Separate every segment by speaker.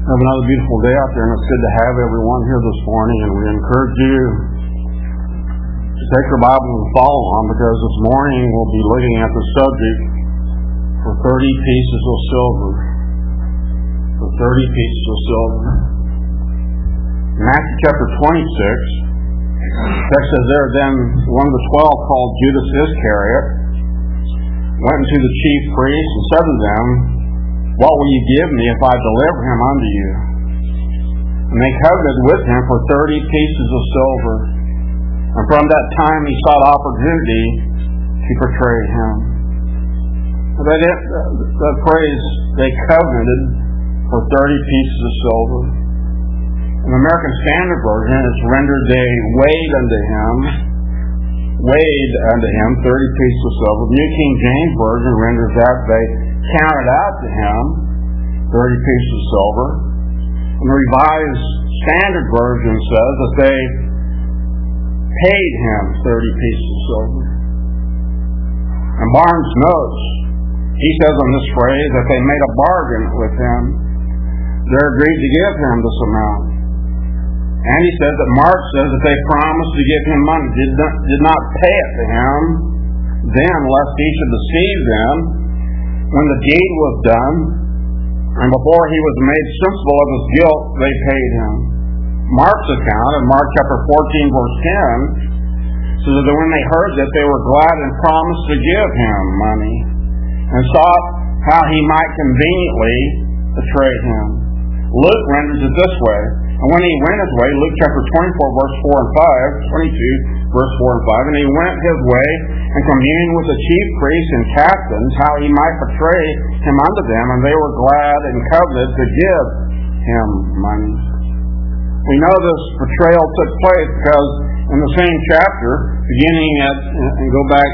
Speaker 1: Have another beautiful day out there, and it's good to have everyone here this morning. And we encourage you to take your Bible and follow on, because this morning we'll be looking at the subject for 30 pieces of silver. For 30 pieces of silver. Matthew chapter 26. The text says there, then one of the 12, called Judas Iscariot, went into the chief priests and said to them, "What will you give me if I deliver him unto you?" And they covenanted with him for 30 pieces of silver. And from that time he sought opportunity to betray him. That phrase, they covenanted for 30 pieces of silver. In the American Standard Version, it's rendered, they weighed unto him 30 pieces of silver. The New King James Version renders that they counted out to him 30 pieces of silver. And the Revised Standard Version says that they paid him 30 pieces of silver. And Barnes notes, he says on this phrase that they made a bargain with him. They agreed to give him this amount. And he says that Mark says that they promised to give him money, did not pay it to him then, lest he should deceive them when the deed was done, and before he was made sensible of his guilt, they paid him. Mark's account, in Mark chapter 14, verse 10, says that when they heard that, they were glad and promised to give him money, and sought how he might conveniently betray him. Luke renders it this way: and when he went his way, Luke chapter 24, verse 4 and 5, 22, verse 4 and 5, and he went his way and communed with the chief priests and captains, how he might betray him unto them, and they were glad and coveted to give him money. We know this betrayal took place because in the same chapter, beginning at, and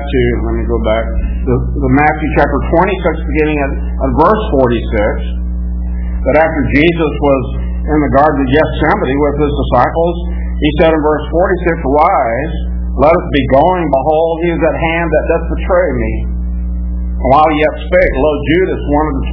Speaker 1: the Matthew chapter 26, beginning at verse 46, that after Jesus was in the Garden of Gethsemane with his disciples, he said in verse 46, "Rise, let us be going. Behold, he is at hand that doth betray me." And while he yet spake, lo, Judas, one of the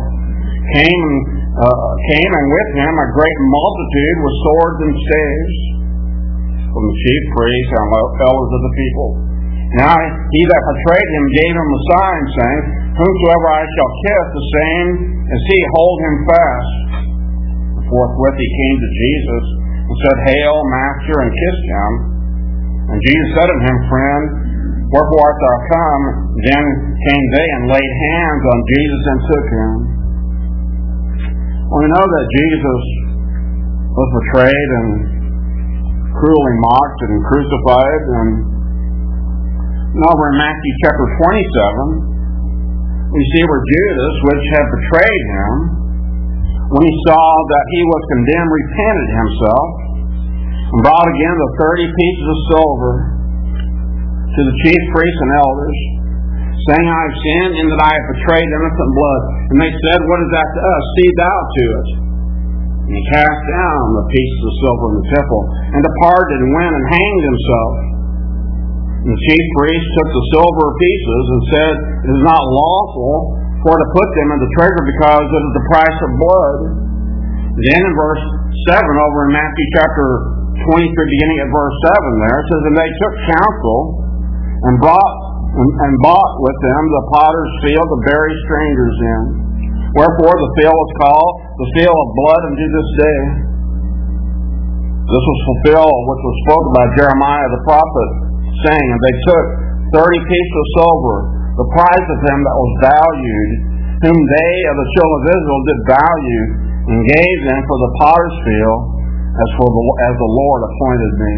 Speaker 1: 12, came, and with him a great multitude with swords and staves, from the chief priests and elders of the people. Now he that betrayed him gave him a sign, saying, "Whomsoever I shall kiss, the same as he, hold him fast." Forthwith he came to Jesus and said, "Hail, Master," and kissed him. And Jesus said unto him, "Friend, wherefore art thou come?" Then came they and laid hands on Jesus and took him. Well, we know that Jesus was betrayed and cruelly mocked and crucified. And over in Matthew chapter 27, we see where Judas, which had betrayed him, when he saw that he was condemned, repented himself, and brought again the 30 pieces of silver to the chief priests and elders, saying, "I have sinned in that I have betrayed innocent blood." And they said, "What is that to us? See thou to it." And he cast down the pieces of silver in the temple, and departed and went and hanged himself. And the chief priests took the silver pieces and said, "It is not lawful for to put them in the treasury, because it is the price of blood." Then in verse 7, over in Matthew chapter 23, beginning at verse 7 there, it says, "And they took counsel and bought with them the potter's field to bury strangers in. Wherefore the field was called the field of blood unto this day. This was fulfilled which was spoken by Jeremiah the prophet, saying, And they took 30 pieces of silver, the price of him that was valued, whom they of the children of Israel did value, and gave them for the potter's field, as the Lord appointed me."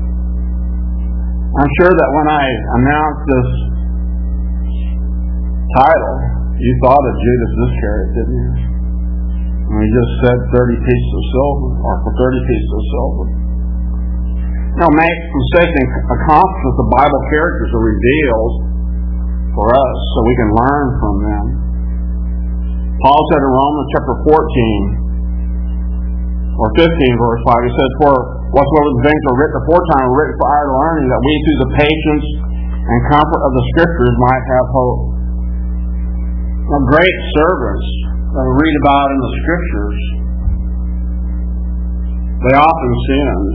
Speaker 1: I'm sure that when I announced this title, you thought of Judas Iscariot, didn't you? When he just said 30 pieces of silver, or for 30 pieces of silver. Now, make mistake and accomplishments the Bible characters are revealed for us so we can learn from them. Paul said in Romans chapter 14 or 15 verse 5, he said, "For whatsoever the things were written aforetime were written for our learning, that we through the patience and comfort of the Scriptures might have hope." Now, great servants that we read about in the Scriptures They often sinned.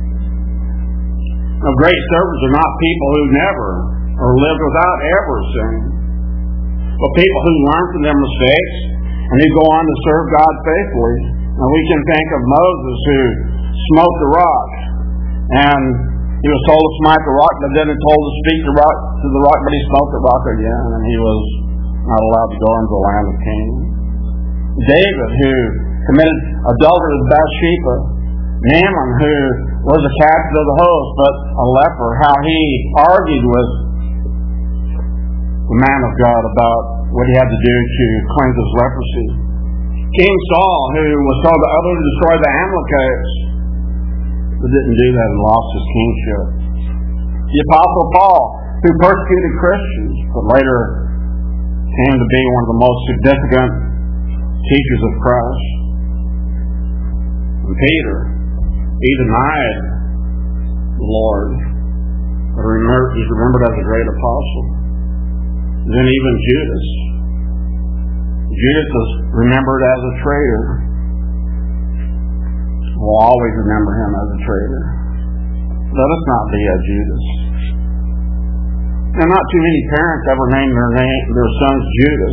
Speaker 1: Now, great servants are not people who never or lived without ever sinning, but people who learn from their mistakes and who go on to serve God faithfully. Now, we can think of Moses who smote the rock, and he was told to smite the rock, but then he told to speak to the rock, but he smote the rock again, and he was not allowed to go into the land of Canaan. David, who committed adultery with Bathsheba. Naaman, who was a captain of the host, but a leper, how he argued with the man of God about what he had to do to cleanse his leprosy. King Saul, who was told to utterly destroy the Amalekites, but didn't do that and lost his kingship. The Apostle Paul, who persecuted Christians, but later came to be one of the most significant teachers of Christ. And Peter, he denied the Lord, but he's remembered as a great apostle. Then even Judas. Judas is remembered as a traitor. We'll always remember him as a traitor. Let us not be a Judas. Now, not too many parents ever name their sons Judas.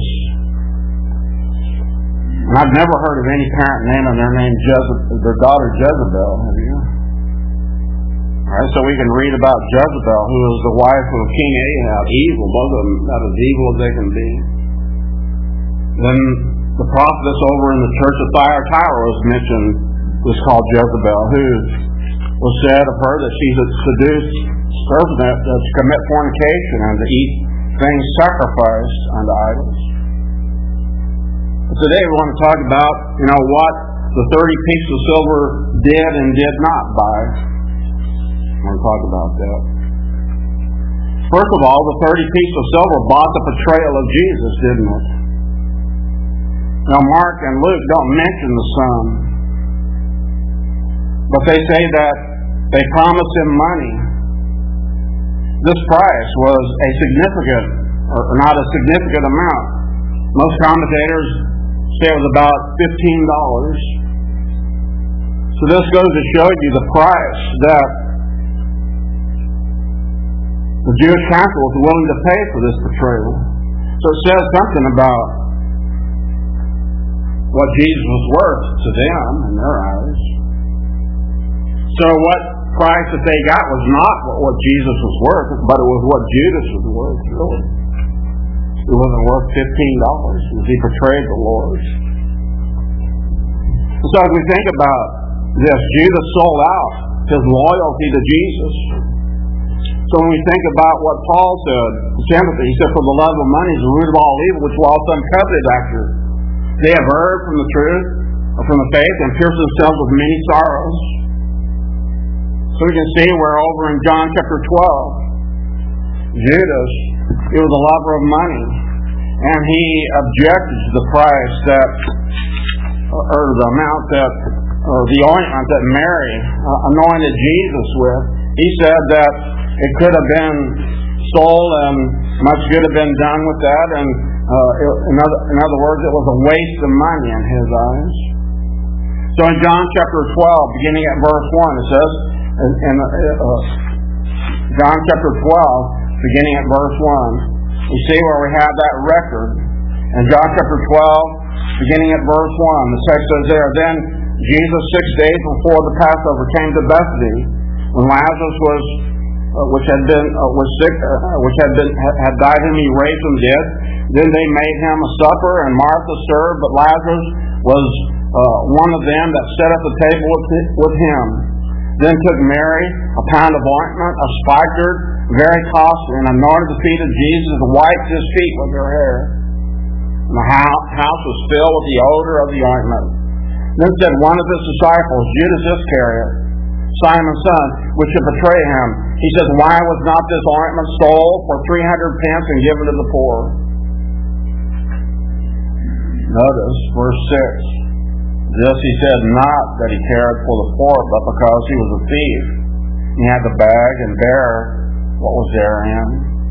Speaker 1: And I've never heard of any parent naming their daughter Jezebel, have you? Alright, so we can read about Jezebel, who was the wife of King Ahab, evil, both of them about as evil as they can be. Then the prophetess over in the church of Thyatira was mentioned, was called Jezebel, who was said of her that she had seduced servants to commit fornication and to eat things sacrificed unto idols. Today we want to talk about, what the 30 pieces of silver did and did not buy. I want to talk about that. First of all, the 30 pieces of silver bought the portrayal of Jesus, didn't it? Now, Mark and Luke don't mention the Son, but they say that they promised him money. This price was a significant, or not a significant amount. Most commentators say it was about $15. So this goes to show you the price that the Jewish council was willing to pay for this betrayal. So it says something about what Jesus was worth to them in their eyes. So what price that they got was not what Jesus was worth, but it was what Judas was worth, really. It wasn't worth $15 as he betrayed the Lord. So as we think about this, Judas sold out his loyalty to Jesus. So when we think about what Paul said to Timothy, he said, "For the love of money is the root of all evil, which while some coveted after, they have erred from the truth, or from the faith, and pierced themselves with many sorrows." So we can see where over in John chapter 12, Judas, he was a lover of money, and he objected to the price that, or the amount that, or the ointment that Mary anointed Jesus with. He said that it could have been sold and much good have been done with that, and in other words, it was a waste of money in his eyes. So in John chapter 12, beginning at verse 1, it says, John chapter 12, beginning at verse 1, we see where we have that record. In John chapter 12, beginning at verse 1, the text says there, "Then Jesus 6 days before the Passover came to Bethany, when Lazarus had died whom he raised from the dead. Then they made him a supper, and Martha served, but Lazarus was one of them that sat at the table with him. Then took Mary a pound of ointment, a spikenard, very costly, and anointed the feet of Jesus, and wiped his feet with her hair. And the house was filled with the odor of the ointment. Then said one of his disciples, Judas Iscariot, Simon's son, which should betray him, he says, "Why was not this ointment sold for 300 pence and given to the poor?" Notice verse 6. This he said not that he cared for the poor, but because he was a thief. He had to beg and bear what was therein.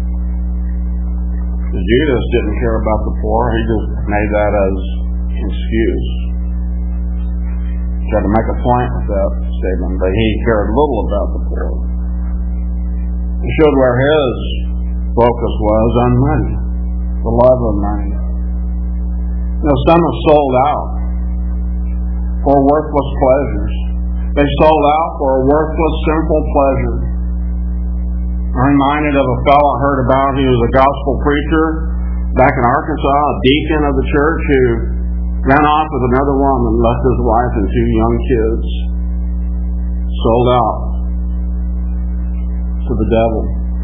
Speaker 1: Judas didn't care about the poor. He just made that as an excuse. Tried to make a point with that. statement, but he cared little about the poor. It showed where his focus was on money, the love of money. Some have sold out for worthless pleasures. They sold out for a worthless, simple pleasure. I'm reminded of a fellow I heard about. He was a gospel preacher back in Arkansas, a deacon of the church, who ran off with another woman, left his wife and 2 young kids. Sold out to the devil.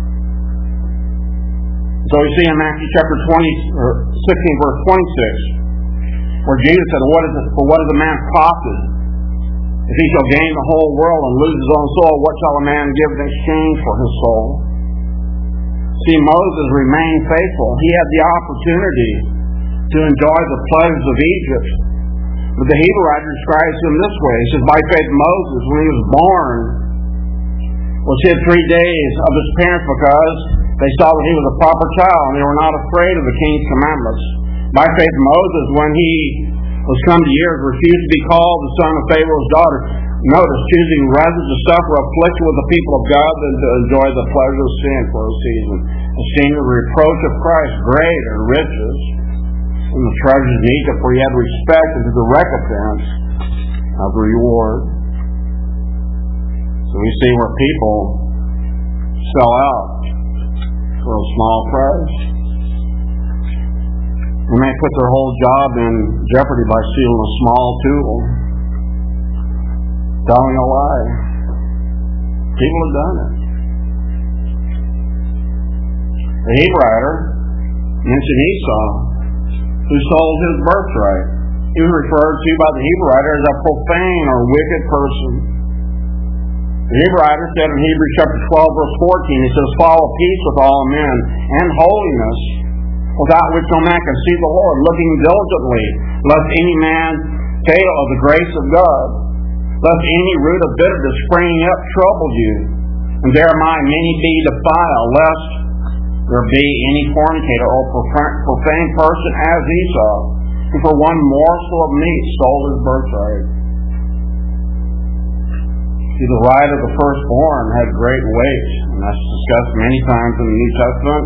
Speaker 1: So we see in Matthew chapter 16, verse 26, where Jesus said, what is a man profit if he shall gain the whole world and lose his own soul? What shall a man give in exchange for his soul? See, Moses remained faithful. He had the opportunity to enjoy the pleasures of Egypt. But the Hebrew writer describes him this way. He says, by faith Moses, when he was born, was hid 3 days of his parents because they saw that he was a proper child and they were not afraid of the king's commandments. By faith Moses, when he was come to years, refused to be called the son of Pharaoh's daughter. Notice, choosing rather to suffer affliction with the people of God than to enjoy the pleasure of sin for a season. Esteeming the reproach of Christ greater riches than the treasures in Egypt, for he had respect unto the recompense of the reward. So we see where people sell out for a small price. They may put their whole job in jeopardy by stealing a small tool, telling a lie. People have done it. The Hebrew writer mentioned Esau, who sold his birthright. He was referred to by the Hebrew writer as a profane or wicked person. The Hebrew writer said in Hebrews chapter 12, verse 14, he says, follow peace with all men and holiness, without which no man can see the Lord, looking diligently, lest any man fail of the grace of God, lest any root of bitterness springing up trouble you, and thereby many be defiled, lest there be any fornicator or profane person as Esau, who for one morsel of meat sold his birthright. See, the right of the firstborn had great weight, and that's discussed many times in the New Testament.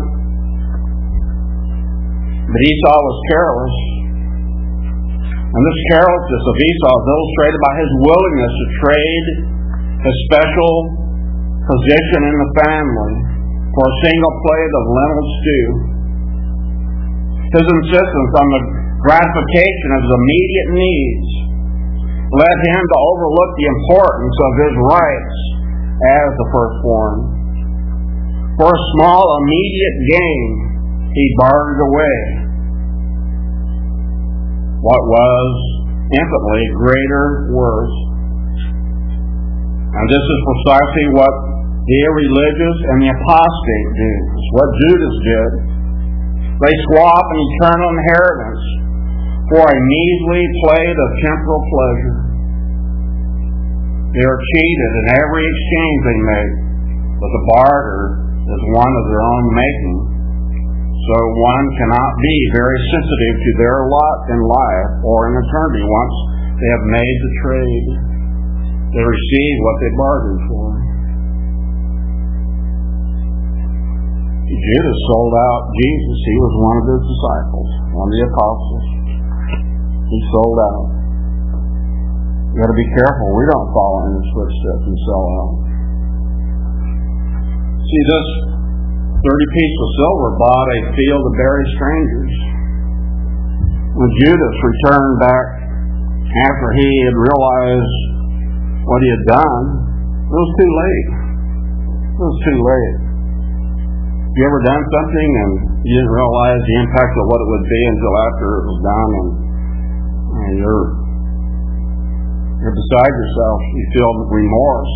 Speaker 1: But Esau was careless. And this carelessness of Esau is illustrated by his willingness to trade his special position in the family for a single plate of lentil stew. His insistence on the gratification of his immediate needs led him to overlook the importance of his rights as the firstborn. For a small immediate gain, he bartered away what was infinitely greater worth. And this is precisely what the irreligious and the apostate do. It's what Judas did. They swap an eternal inheritance for a measly plate of temporal pleasure. They are cheated in every exchange they make, but the barter is one of their own making. So one cannot be very sensitive to their lot in life or in eternity once they have made the trade. They receive what they bargained for. Judas sold out Jesus. He was one of his disciples, one of the apostles. He sold out. You got to be careful. We don't follow in his footsteps and sell out. See, this 30 pieces of silver bought a field to bury strangers. When Judas returned back after he had realized what he had done, it was too late. It was too late. You ever done something and you didn't realize the impact of what it would be until after it was done, and you're beside yourself. You feel remorse.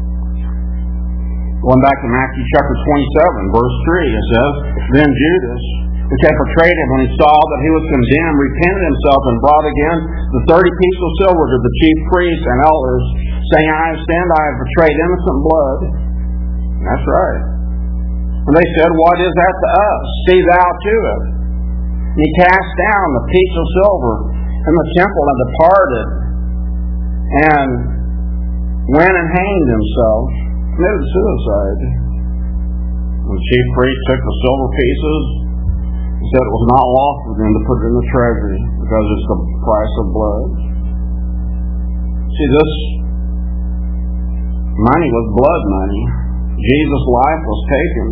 Speaker 1: Going back to Matthew chapter 27, verse 3, it says, Then Judas, which had betrayed him, when he saw that he was condemned, repented himself and brought again the 30 pieces of silver to the chief priests and elders, saying, I have betrayed innocent blood. And that's right. And they said, What is that to us? See thou to it. And he cast down the piece of silver in the temple and departed. And went and hanged himself, committed suicide. The chief priest took the silver pieces and said it was not lawful for them to put it in the treasury because it's the price of blood. See, this money was blood money. Jesus' life was taken.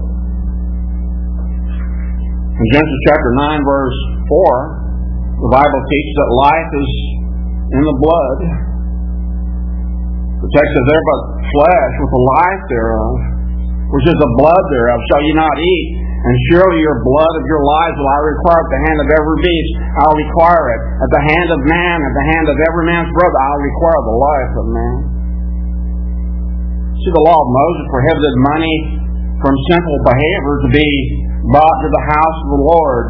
Speaker 1: In Genesis chapter 9, verse 4, the Bible teaches that life is in the blood. The text says, there but flesh with the life thereof, which is the blood thereof, shall ye not eat. And surely your blood of your lives will I require at the hand of every beast. I'll require it. At the hand of man, at the hand of every man's brother, I'll require the life of man. See, the law of Moses prohibited money from sinful behavior to be brought to the house of the Lord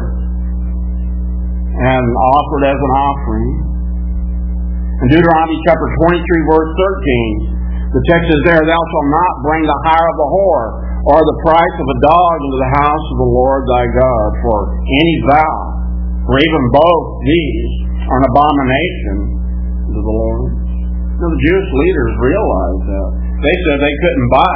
Speaker 1: and offered as an offering. In Deuteronomy chapter 23, verse 13, the text is there, thou shalt not bring the hire of a whore or the price of a dog into the house of the Lord thy God, for any vow, for even both these are an abomination to the Lord. Now, the Jewish leaders realized that. They said they couldn't buy.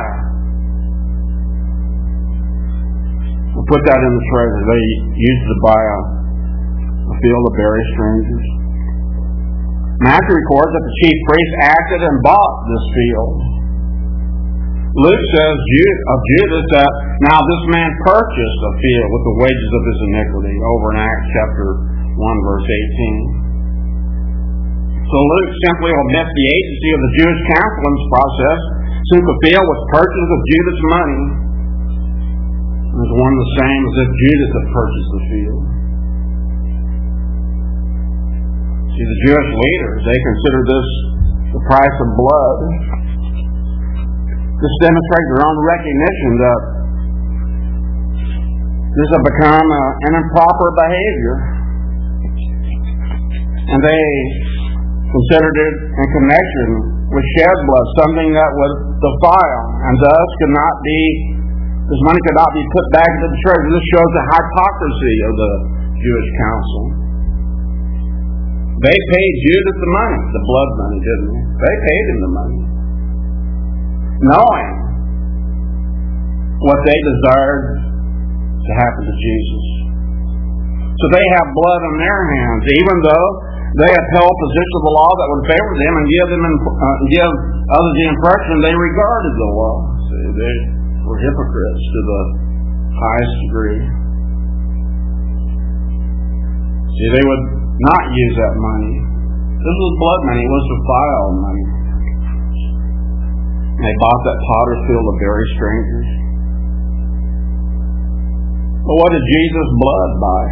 Speaker 1: We'll put that in the treasury. They used it to buy a field to bury strangers. Matthew records that the chief priest acted and bought this field. Luke says of Judas that now this man purchased a field with the wages of his iniquity, over in Acts chapter 1, verse 18. So Luke simply omits the agency of the Jewish council in this process, since the field was purchased with Judas' money. It was one the same as if Judas had purchased the field. See, the Jewish leaders, they considered this the price of blood. This demonstrates their own recognition that this had become an improper behavior. And they considered it in connection with shed blood, something that would defile, and thus this money could not be put back into the treasury. This shows the hypocrisy of the Jewish council. They paid Judas the money, the blood money, didn't they? They paid him the money, knowing what they desired to happen to Jesus. So they have blood on their hands, even though they upheld a position of the law that would favor them and give others the impression they regarded the law. See, they were hypocrites to the highest degree. See, they would not use that money. This was blood money. It was defiled money. And they bought that potter's field to bury strangers. But what did Jesus' blood buy?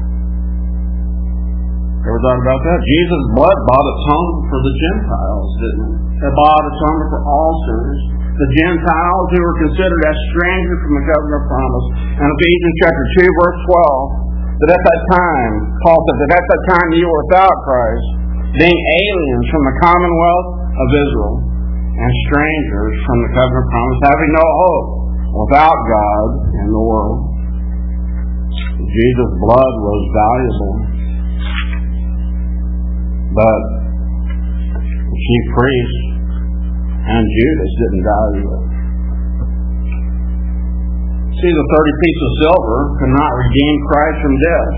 Speaker 1: Ever thought about that? Jesus' blood bought atonement for the Gentiles, didn't it? It bought atonement for all sinners. The Gentiles who were considered as strangers from the covenant of promise. And Ephesians chapter 2, verse 12, that at that time, Paul said that at that time you were without Christ, being aliens from the commonwealth of Israel, and strangers from the covenant of promise, having no hope, without God in the world. Jesus' blood was valuable. But the chief priest and Judas didn't value it. See, the 30 pieces of silver could not redeem Christ from death.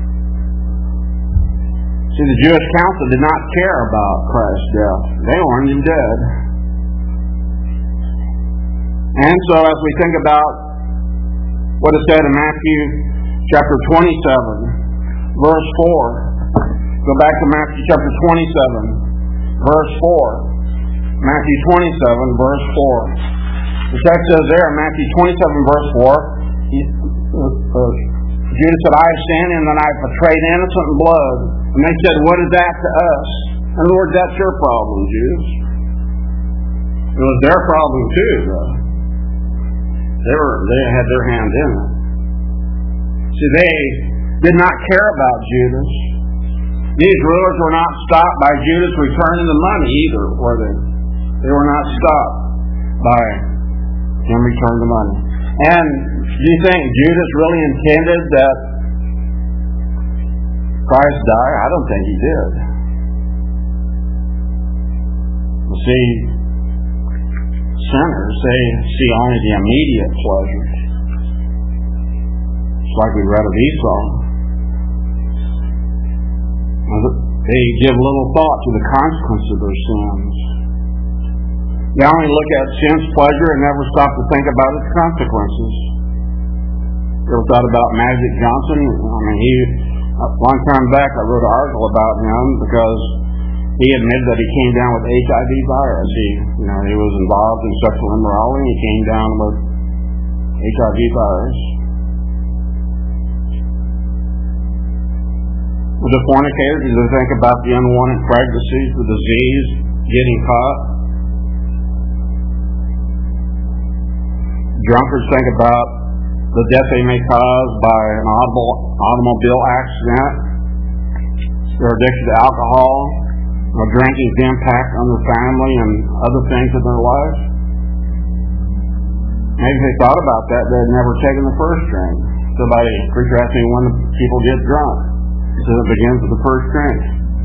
Speaker 1: See, the Jewish council did not care about Christ's death. They wanted him dead. And so as we think about what is said in Matthew chapter 27, verse 4, go back to Matthew chapter 27, verse 4. Matthew 27, verse 4. The text says there in Matthew 27, verse 4, Judas said, I have sinned and that I have betrayed innocent blood. And they said, what is that to us? In other words, that's your problem, Jews. It was their problem too, though. They had their hand in it. See, they did not care about Judas. These rulers were not stopped by Judas returning the money either, were they? They were not stopped by him returning the money. And do you think Judas really intended that Christ die? I don't think he did. You see, sinners, they see only the immediate pleasure. It's like we read of Esau. They give little thought to the consequences of their sins. They only look at sin's pleasure and never stop to think about its consequences. You ever thought about Magic Johnson? A long time back I wrote an article about him because he admitted that he came down with HIV virus. He was involved in sexual immorality and he came down with HIV virus. The fornicators, do they think about the unwanted pregnancies, the disease, getting caught? Drunkards think about the death they may cause by an automobile accident, their addiction to alcohol, or drinking's impact on their family and other things in their life. Maybe if they thought about that, they'd never taken the first drink. Somebody, preacher asked me when people get drunk. He said it begins with the first drink.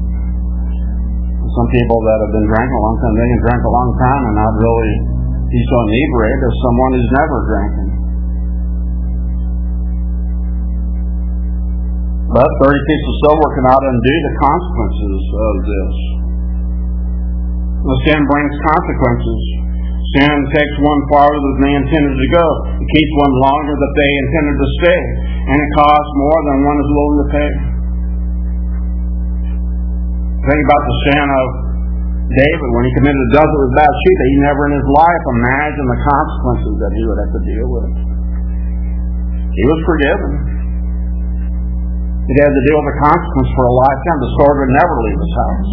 Speaker 1: Some people that have been drinking a long time, they can drink a long time and not really be so inebriated as someone who's never drinking. But 30 pieces of silver cannot undo the consequences of this. The sin brings consequences. Sin takes one farther than they intended to go. It keeps one longer than they intended to stay. And it costs more than one is willing to pay. Think about the sin of David when he committed adultery with Bathsheba. He never in his life imagined the consequences that he would have to deal with. He was forgiven. He had to deal with the consequence for a lifetime. The sword would never leave his house.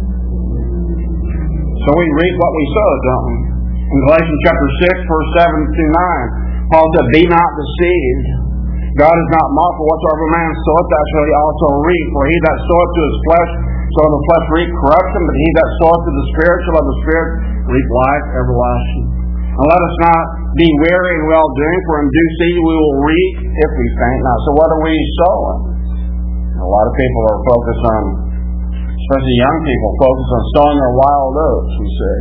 Speaker 1: So we reap what we sow, don't we? In Galatians chapter 6, verse 7 to 9, Paul said, "Be not deceived. God is not mocked, for whatsoever man soweth, that shall he also reap. For he that soweth to his flesh, shall of the flesh reap corruption, but he that soweth to the Spirit, shall of the Spirit reap life everlasting." And let us not be weary in well-doing, for in due season we will reap if we faint not. So what are we sowing? A lot of people are focused on, especially young people, focused on sowing their wild oats, we say.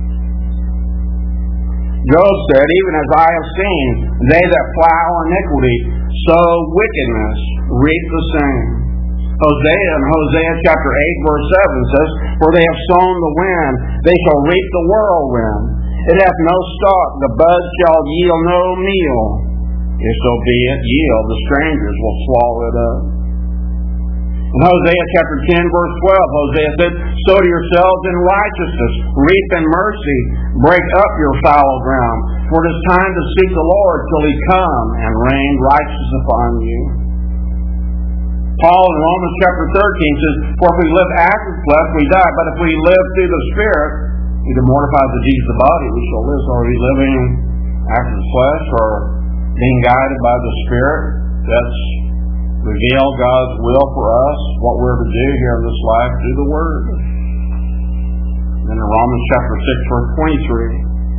Speaker 1: Job said, "Even as I have seen, they that plow iniquity sow wickedness, reap the same." Hosea in Hosea chapter 8 verse 7 says, "For they have sown the wind, they shall reap the whirlwind. It hath no stalk, the bud shall yield no meal. If so be it yield, the strangers will swallow it up." In Hosea chapter 10 verse 12, Hosea said, "Sow to yourselves in righteousness, reap in mercy, break up your fallow ground. For it is time to seek the Lord till he come and rain righteousness upon you." Paul in Romans chapter 13 says, "For if we live after the flesh, we die. But if we live through the Spirit, either mortify the deeds of the body, we shall live." So are we living after the flesh or being guided by the Spirit? That's reveal God's will for us, what we're to do here in this life through the Word. Then in Romans chapter 6 verse 23,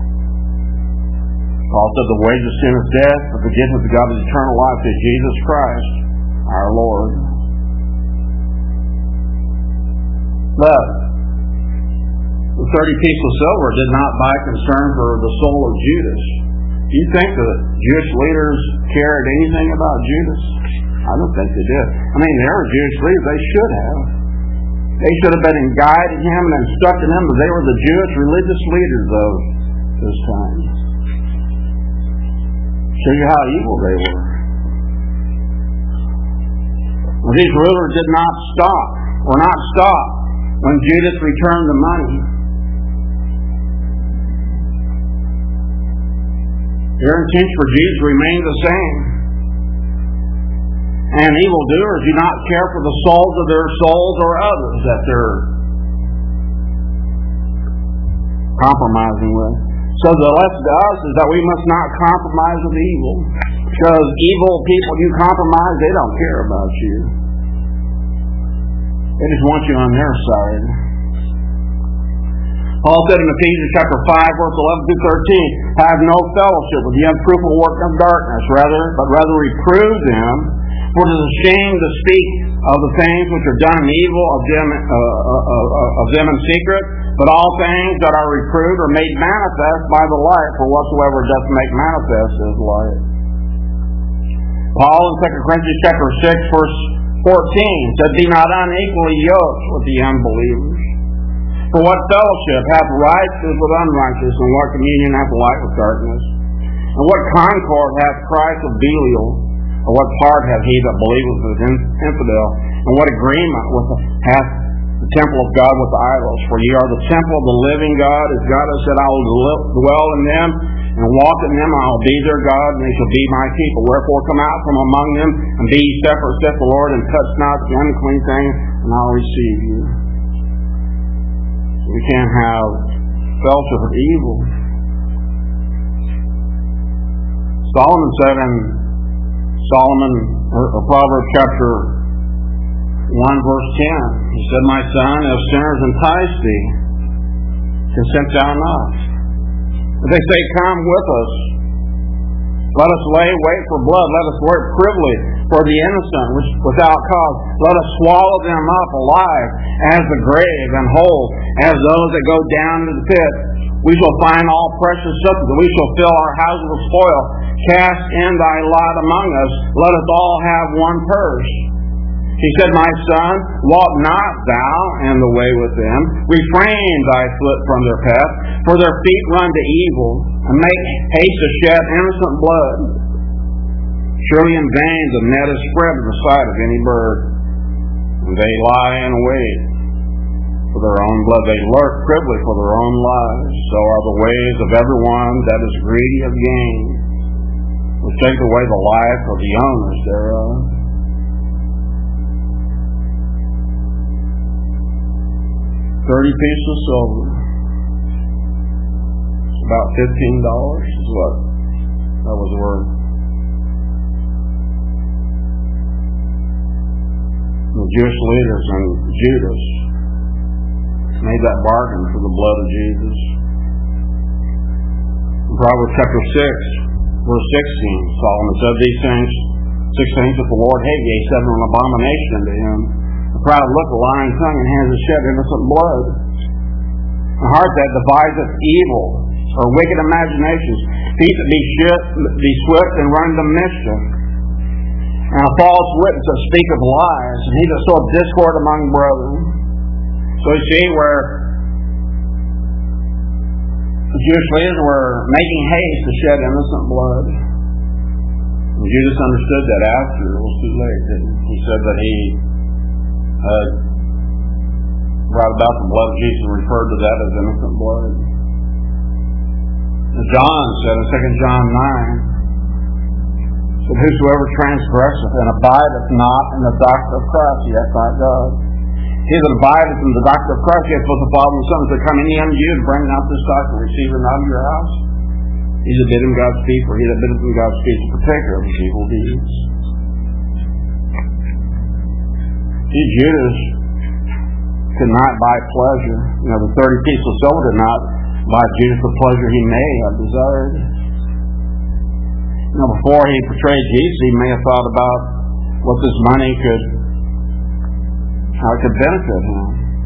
Speaker 1: Paul said, "The wages of sin is death, but the gift of God is eternal life through Jesus Christ our Lord." But the 30 pieces of silver did not buy concern for the soul of Judas. Do you think the Jewish leaders cared anything about Judas? I don't think they did. They were Jewish leaders. They should have. They should have been guiding him and instructing him, but they were the Jewish religious leaders of this time. Show you how evil they were. Well, these rulers did not stop when Judas returned the money. Their intention for Jesus remained the same. And evildoers do not care for the souls of their souls or others that they're compromising with. So the lesson to us is that we must not compromise with evil. Because evil people you compromise, they don't care about you. They just want you on their side. Paul said in Ephesians chapter 5, verse 11 through 13, "Have no fellowship with the unfruitful work of darkness, but rather reprove them. For it is a shame to speak of the things which are done in evil of them in secret, but all things that are reproved are made manifest by the light, for whatsoever doth make manifest is light. Paul in 2 Corinthians chapter 6, verse 14 said, Be not unequally yoked with the unbelievers. For what fellowship hath righteousness with unrighteousness, and what communion hath light with darkness? And what concord hath Christ with Belial? Or what part hath he that believeth with infidel? And what agreement hath the temple of God with the idols? For ye are the temple of the living God, as God has said, I will dwell in them, and walk in them, I will be their God, and they shall be my people. Wherefore come out from among them, and be ye separate, saith the Lord, and touch not the unclean thing, and I'll receive you. We can't have fellowship with evil. Solomon said in Proverbs chapter 1 verse 10, he said, My son, if sinners entice thee, consent thou not. If they say, Come with us, let us lay wait for blood, let us work privily for the innocent without cause. Let us swallow them up alive as the grave, and whole as those that go down to the pit. We shall find all precious substance. We shall fill our houses with spoil. Cast in thy lot among us. Let us all have one purse. He said, My son, walk not thou in the way with them. Refrain thy foot from their path, for their feet run to evil, and make haste to shed innocent blood. Surely in vain the net is spread in the sight of any bird, and they lie in wait for their own blood. They lurk privily for their own lives. So are the ways of everyone that is greedy of gain, which take away the life of the owners thereof. 30 pieces of silver, about $15 is what that was worth. The Jewish leaders and Judas made that bargain for the blood of Jesus. In Proverbs chapter 6, verse 16, Solomon said these things, 6 things that the Lord hated, yea, 7 an abomination unto him. A proud look, a lying tongue, and hands that shed innocent blood. A heart that deviseth evil, or wicked imaginations. Feet that be swift and run to mischief. And a false witness that speaketh lies, and he that soweth discord among brethren. So you see where the Jewish leaders were making haste to shed innocent blood. And Judas understood that after it was too late. He said that he right about the blood of Jesus and referred to that as innocent blood. And John said in 2 John 9, said, Whosoever transgresseth and abideth not in the doctrine of Christ, he hath not God. He that abideth in the doctrine of Christ, he hath both the Father and the Son. That come any unto you and bring not this doctrine, receive it not in your house. He that biddeth him Godspeed, for he that biddeth him Godspeed is a partaker of his evil deeds. See, Judas could not buy pleasure. The 30 pieces of silver did not buy Judas the pleasure he may have desired. Before he betrayed Jesus, he may have thought about what this money how it could benefit him.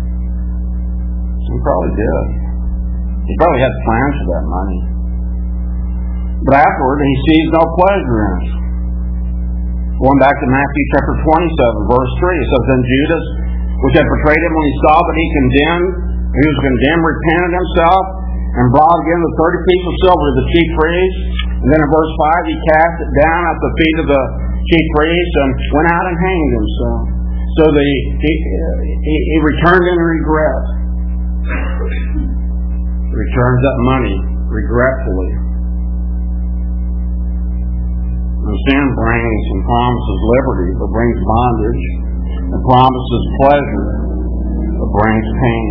Speaker 1: He probably did. He probably had plans for that money. But afterward, he sees no pleasure in it. Going back to Matthew chapter 27, verse 3, it says, Then Judas, which had betrayed him, when he saw that he was condemned, repented himself, and brought again the 30 pieces of silver to the chief priest. And then in verse 5, he cast it down at the feet of the chief priest, and went out and hanged himself. So he returned in regret. He returns that money regretfully. And sin brings and promises liberty, but brings bondage, and promises pleasure, but brings pain.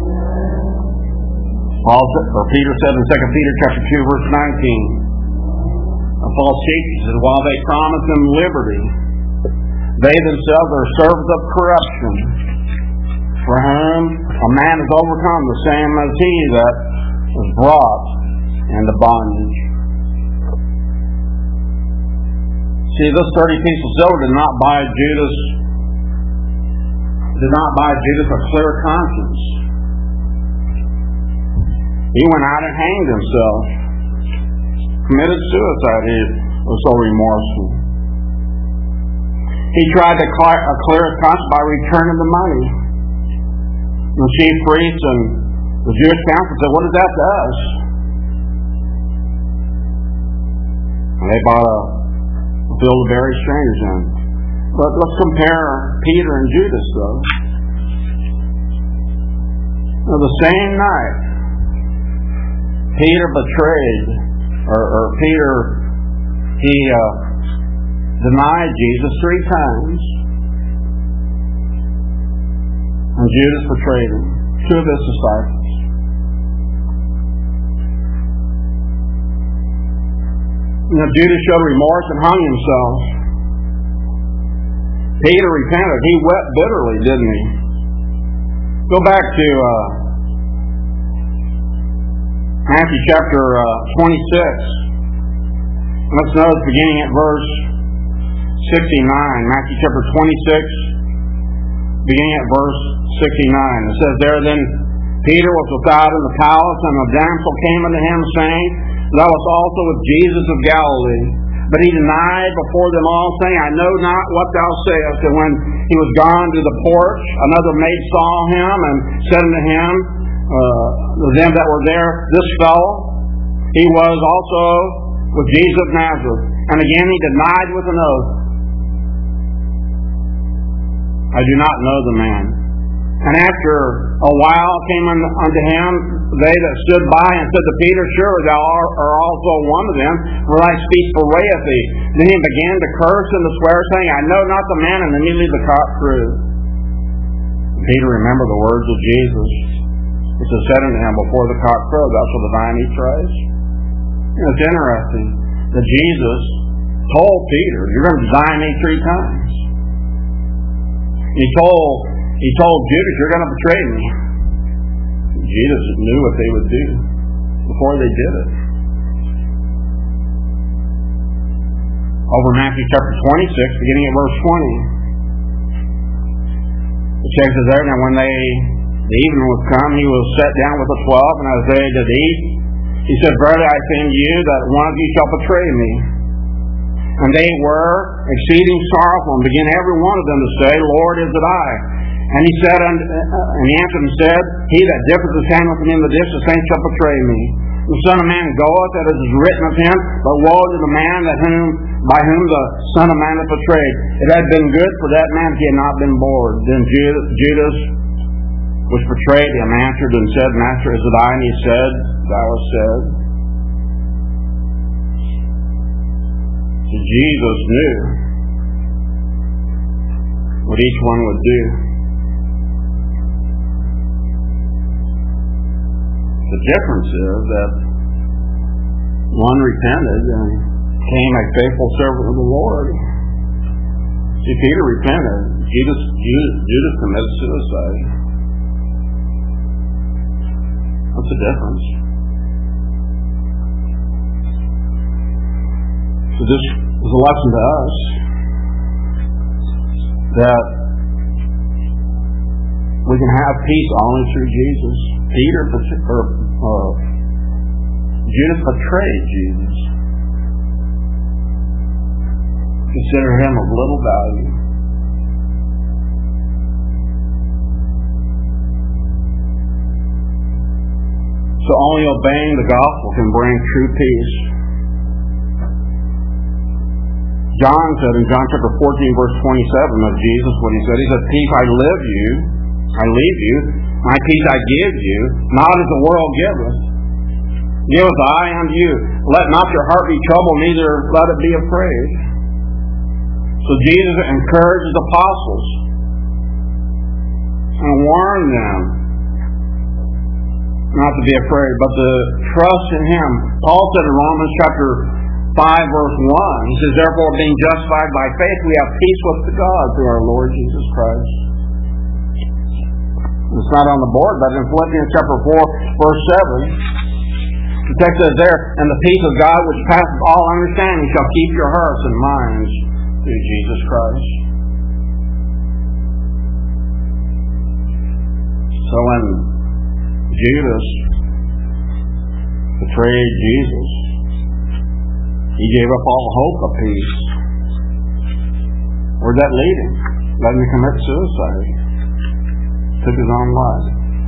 Speaker 1: Peter said in 2 Peter chapter 2, verse 19, a false teacher said, while they promise them liberty, they themselves are servants of corruption, for whom a man is overcome, the same as he that was brought into bondage. See, this 30 pieces of silver did not buy Judas a clear conscience. He went out and hanged himself. Committed suicide. He was so remorseful. He tried to clear his conscience by returning the money. The chief priests and the Jewish council said, "What is that to us?" And they bought a bill to bury strangers in. But let's compare Peter and Judas, though. Now, the same night, Peter betrayed, or Peter, he denied Jesus 3 times. And Judas betrayed him. 2 of his disciples. Judas showed remorse and hung himself. Peter repented. He wept bitterly, didn't he? Go back to Matthew chapter 26. Let's notice beginning at verse 69. Matthew chapter 26, beginning at verse 69. It says, "There then Peter was without in the palace, and a damsel came unto him, saying, Thou wast also with Jesus of Galilee. But he denied before them all, saying, I know not what thou sayest. And when he was gone to the porch, another maid saw him, and said unto him, them that were there, This fellow, he was also with Jesus of Nazareth. And again he denied with an oath, I do not know the man. And after a while came unto him they that stood by, and said to Peter, Surely thou art also one of them, for thy speech bewrayeth thee. Then he began to curse and to swear, saying, I know not the man. And immediately the cock crew. Peter remembered the words of Jesus, which was said unto him, Before the cock crow, thou shalt deny me thrice. It's interesting that Jesus told Peter, You're going to deny me 3 times. He told Judas, You're going to betray me. Jesus knew what they would do before they did it. Over Matthew chapter 26, beginning at verse 20. It says there, Now when the evening was come, he was set down with the 12, and as they did eat, he said, Verily I say unto you, that one of you shall betray me. And they were exceeding sorrowful, and began every one of them to say, Lord, is it I? And he said, and he answered and said, He that dippeth his hand with me in the dish, the same shall betray me. The Son of Man goeth, as it is written of him, but woe to the man by whom the Son of Man is betrayed. It had been good for that man if he had not been born. Then Judas, which betrayed him, answered and said, Master, is it I? And he said, Thou hast said. So Jesus knew what each one would do. The difference is that one repented and became a faithful servant of the Lord. See, Peter repented. Judas committed suicide. What's the difference? So this is a lesson to us that we can have peace only through Jesus. Judas betrayed Jesus. Consider him of little value. So only obeying the gospel can bring true peace. John said in John chapter 14, verse 27 of Jesus, what he said, he said, Peace I leave you, my peace I give you, not as the world giveth. Giveth I unto you. Let not your heart be troubled, neither let it be afraid. So Jesus encouraged his apostles and warned them not to be afraid, but to trust in him. Paul said in Romans chapter 5, verse 1, he says, Therefore, being justified by faith, we have peace with God through our Lord Jesus Christ. It's not on the board, but in Philippians chapter 4, verse 7, the text says there, And the peace of God which passeth all understanding shall keep your hearts and minds through Jesus Christ. So when Judas betrayed Jesus, he gave up all hope of peace. Where'd that lead him? Let him commit suicide. Took his own life.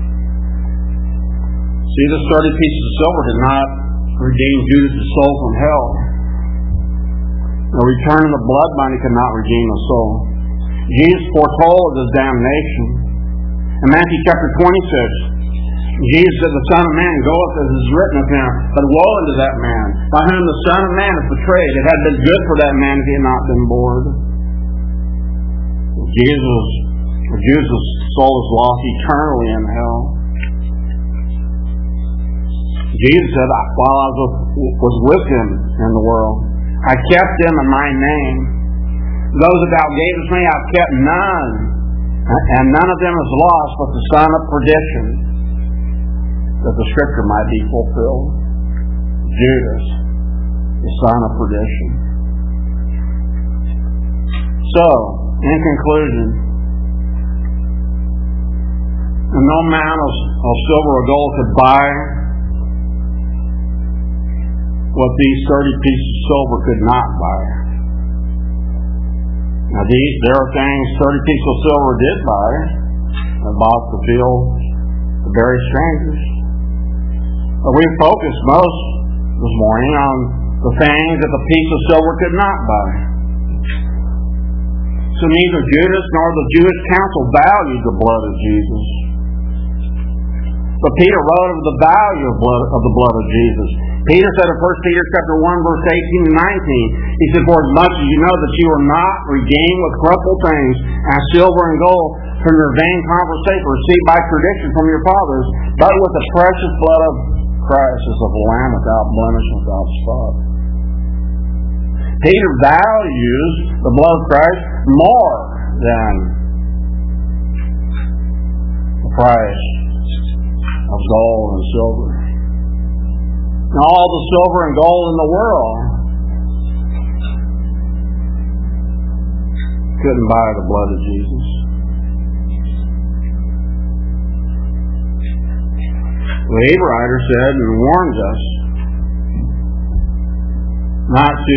Speaker 1: See, this 30 pieces of silver did not redeem Judas' soul from hell. The return of the blood money could not redeem the soul. Jesus foretold of his damnation. In Matthew chapter 26, Jesus said, "The Son of Man goeth as is written of him, but woe unto that man, by whom the Son of Man is betrayed. It had been good for that man if he had not been bored." Jesus' soul is lost eternally in hell. Jesus said, "While I was with him in the world, I kept them in my name. Those that thou gavest me, I've kept none. And none of them is lost, but the son of perdition, that the scripture might be fulfilled." Judas, the son of perdition. So, in conclusion, no amount of silver or gold could buy what these 30 pieces of silver could not buy. Now there are things 30 pieces of silver did buy. It bought the field to bury strangers. But we focused most this morning on the things that the piece of silver could not buy. So neither Judas nor the Jewish council valued the blood of Jesus. But Peter wrote of the value of the blood of Jesus. Peter said in 1 Peter chapter 1, verse 18 and 19, he said, "For as much as you know that you are not redeemed with corruptible things, as silver and gold, from your vain conversation received by tradition from your fathers, but with the precious blood of Christ as of a lamb without blemish, without spot." Peter values the blood of Christ more than the price of gold and silver. And all the silver and gold in the world couldn't buy the blood of Jesus. The Hebrew writer said and warns us not to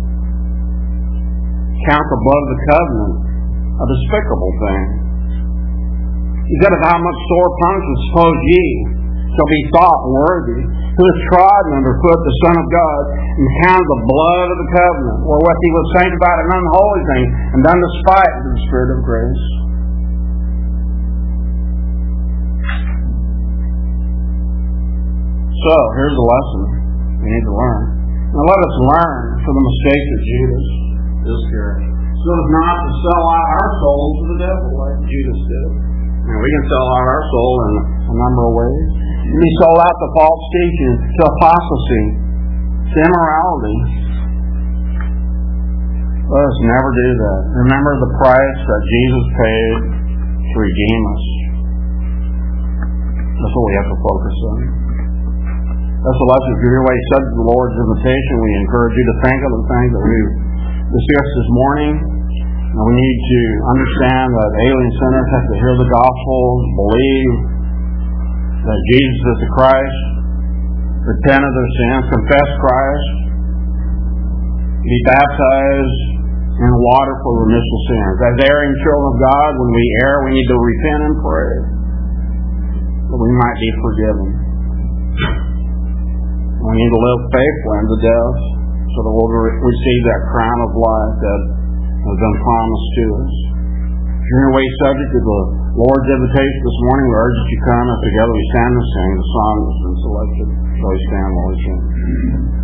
Speaker 1: count the blood of the covenant a despicable thing. He said, "Of how much sore punishment suppose ye shall be thought worthy, who has trodden underfoot the Son of God, and counted the blood of the covenant, wherewith he was sanctified an unholy thing, and done despite of the Spirit of grace." So, here's the lesson we need to learn. Now let us learn from the mistake of Judas Iscariot, so as not to sell out our souls to the devil like Judas did. Now, we can sell out our soul in a number of ways. We sold out to false teaching, to apostasy, to immorality. Let us never do that. Remember the price that Jesus paid to redeem us. That's what we have to focus on. That's the lesson. If you're here subject to the Lord's invitation, we encourage you to think of the things that we've discussed this morning. And we need to understand that alien sinners have to hear the gospel, believe that Jesus is the Christ, repent of their sins, confess Christ, be baptized in water for remission of sins. As erring children of God, when we err, we need to repent and pray that we might be forgiven. We need to live faithfully unto death so that we'll receive that crown of life that has been promised to us. If you're in a way subject to the Lord's invitation this morning, we urge that you come, and together we stand and sing the song that's been selected. So we stand while we sing.